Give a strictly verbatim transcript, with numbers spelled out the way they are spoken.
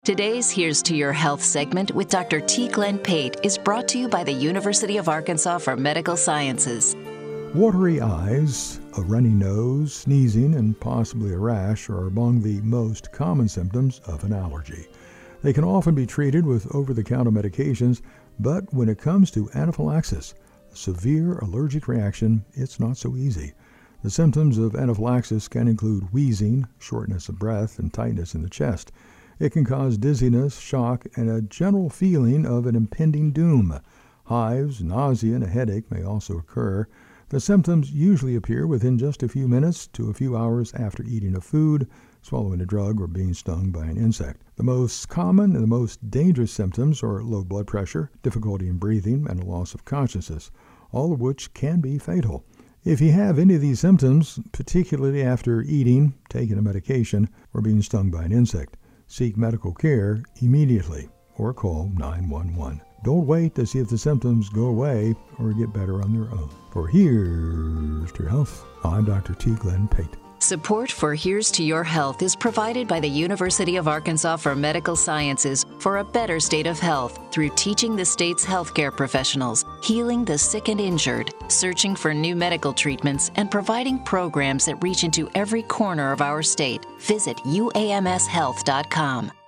Today's Here's to Your Health segment with Doctor T. Glenn Pate is brought to you by the University of Arkansas for Medical Sciences. Watery eyes, a runny nose, sneezing, and possibly a rash are among the most common symptoms of an allergy. They can often be treated with over-the-counter medications, but when it comes to anaphylaxis, a severe allergic reaction, it's not so easy. The symptoms of anaphylaxis can include wheezing, shortness of breath, and tightness in the chest. It can cause dizziness, shock, and a general feeling of an impending doom. Hives, nausea, and a headache may also occur. The symptoms usually appear within just a few minutes to a few hours after eating a food, swallowing a drug, or being stung by an insect. The most common and the most dangerous symptoms are low blood pressure, difficulty in breathing, and a loss of consciousness, all of which can be fatal. If you have any of these symptoms, particularly after eating, taking a medication, or being stung by an insect, seek medical care immediately or call nine one one. Don't wait to see if the symptoms go away or get better on their own. For Here's to Your Health, I'm Doctor T. Glenn Pate. Support for Here's to Your Health is provided by the University of Arkansas for Medical Sciences for a better state of health through teaching the state's healthcare professionals, healing the sick and injured, searching for new medical treatments, and providing programs that reach into every corner of our state. Visit U A M S health dot com.